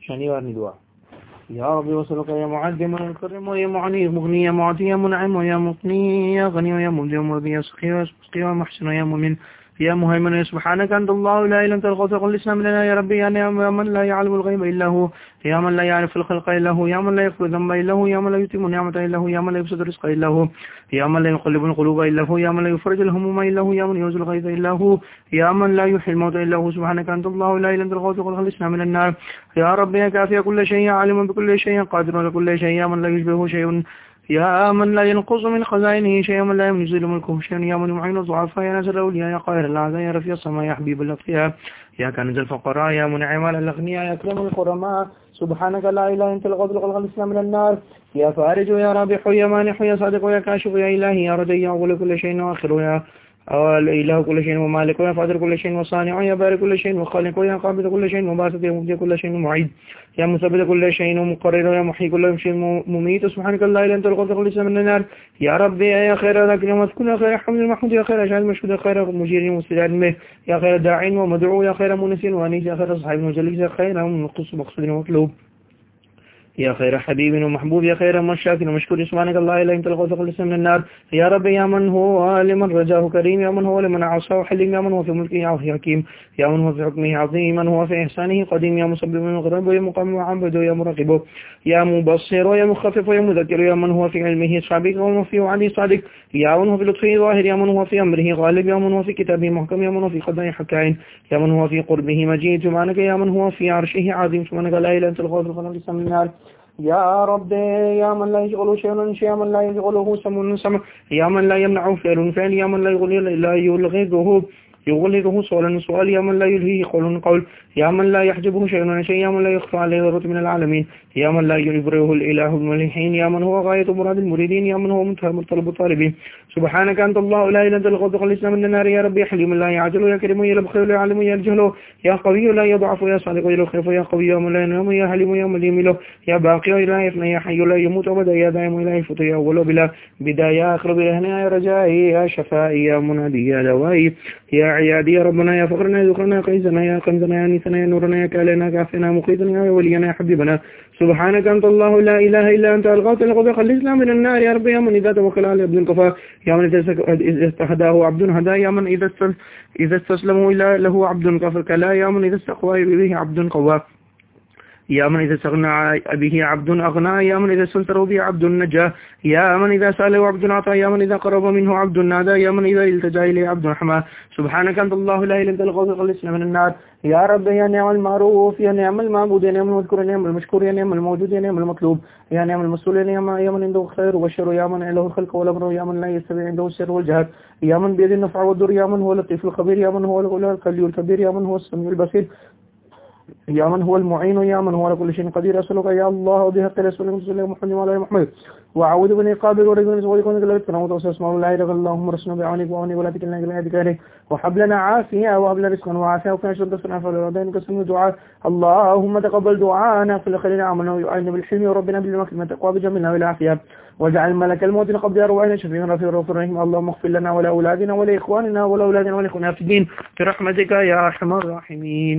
शनिवार दुआ। या रब्बी वसलुका या मुअद्दिम या मुकर्रिम या मुअनी मुगनी या मुअती या मुनइम या मुqनी या गनी या मुमदी या मुरदी या सखी या मुहसिन या मुमिन يا مهيمن سبحانك أنت الله لا إله إلا أنت الغوث الإسلام لنا يا ربي يا من لا يعلم الغيب إلا هو يا من لا يعرف الخلق إلا هو يا من لا يغفر الذنب إلا هو يا من لا يتم النعمة إلا هو يا من لا يبسط الرزق إلا هو يا من لا يقلب القلوب إلا هو يا من لا يفرج الهموم إلا هو يا من ينزل الغيث إلا هو يا من لا يحيي الموت إلا هو سبحانك أنت الله لا إله إلا أنت الغوث الإسلام من النار يا ربي يا كافي كل شيء عالم بكل شيء قادر على كل شيء يا من لا يشبهه شيء يا من لا ينقص من خزائنه شيء من لا ينزل ملكه شيء يا من يعين الضعفاء يا ناصر الأولياء يا قاهر الأعداء يا رفيع السماء يا حبيب الأتقياء يا كنز الفقراء يا منعم على الأغنياء يا أكرم الكرماء سبحانك لا إله إلا أنت الغوث الإسلام من النار يا فارج يا رابح يا مانح يا صادق يا كاشف يا إلهي يا ردي يا أول كل شيء وآخر يا إله كل شيء ومالك ويا فاضل كل شيء وصانع يا بارك كل شيء وخالق ويا قابض كل شيء وباسط يا مبدي كل شيء ومعيد يا مثبت كل شيء ومقرر يا محيي كل شيء مميت سبحانك لا إله إلا أنت الغوث الإسلام من النار يا ربي يا خير ذاكر ومذكور يا خير حمد المحمود يا خير أجعل مشهود يا خير مجير مستجاب به يا خير داع ومدعو يا خير مونس وأنيس يا خير صاحب وجليس يا خير منقص مقصود ومطلوب يا خير حبيب ومحبوب يا خير مشاك ومشكور سبحانك الله لا إله إلا أنت الغوث الإسلام من النار يا رب يا من هو لمن رجاه كريم يا من هو لمن عصاه حليم يا من هو في ملكه حكيم يا من هو في حكمه عظيم من هو في إحسانه قديم يا مسبب ومغرب ويا مقام وعبد ويا مراقب يا مبصر ويا مخفف ويا مذكر يا من هو في علمه صادق ومن في وعده صادق يا من هو في لطفه ظاهر يا من هو في أمره غالب يا من هو في كتابه محكم يا من هو في قضاء حكاين يا من هو في قربه مجيد سبحانك يا من هو في عرشه عظيم سبحانك لا إله إلا أنت الغوث الإسلام من النار يا رب يا من لا يشغله شيء يا من لا يشغله سمع يا من لا يمنعه فعل يا من لا يغلظه سؤال يا من لا يلهيه قول يا من لا يحجبه شيء يا من لا يخفى عليه ذرة من العالمين يا من لا يبرئه الإله الملحين يا من هو غاية مراد المريدين يا من هو منتهى مطلب الطالبين سبحانك أنت الله لا إله إلا أنت الغوث الإسلام من النار يا رب يا حليم لا يعجل يا كريم يا بخير لا يعلم يا الجهل يا قوي لا يضعف يا صادق يا خيف يا قوي يا من لا ينام يا حليم يا مليم له يا باقي لا يفنى يا حي لا يموت أبدا يا دائم لا يفوت يا أول بلا بداية آخر بلا هنا يا رجائي يا شفائي يا منادي يا دوائي يا عيادي يا ربنا يا فقرنا يا ذكرنا يا قيزنا يا كنزنا يا نيسنا يا نورنا يا كالنا كافنا مقيتنا يا ولينا يا حبيبنا سبحانك أنت الله لا إله إلا أنت الغوث الإسلام من النار يا رب يا من إذا توكل على عبد كفى يا من إذا استهداه عبد هدى يا من إذا استسلموا إلى له عبد كفر كلا يا من إذا استقوى به عبد قوى يا من إذا استغنى به عبد أغنى يا من إذا استنصره به عبد نجا يا من إذا سأله عبد عطى يا من إذا قرب منه عبد نادى يا من إذا التجا إليه عبد حمى سبحانك أنت الله لا إله إلا أنت الغوث الإسلام من النار يا رب يا نعم المعروف يا نعم المعبود يا نعم المذكور يا نعم المشكور يا نعم الموجود يا نعم المطلوب يا نعم المسؤول يا من عنده الخير والشر يا من له الخلق والأمر يا من لا يستوي عنده الشر والجهل يا من بيد النفع والضر يا من هو اللطيف الخبير يا من هو القوي الكبير يا من هو السميع البصير يا من هو المعين يا من هو على كل شيء قدير أسألك يا الله وبحق رسولك صلى الله عليه وعلى محمد وأعوذ من عقابك ورزقك ويكون لك تنوت واسمع لا إله إلا اللهم رسولنا بعونك وعونك ولا تكلنا إلى يدك وحب لنا عافية وهب لنا رزقا وعافية وكان شر دفنا فلردين قسم دعاء اللهم تقبل دعاءنا في الخير عملنا ويعيننا بالحلم وربنا بالمكرمة تقوى بجملنا والعافية واجعل ملك الموت قبل أرواحنا شفيعا رفيع الرحيم الرحيم اللهم اغفر لنا ولأولادنا ولإخواننا ولأولادنا ولإخواننا في الدين برحمتك يا أرحم الراحمين.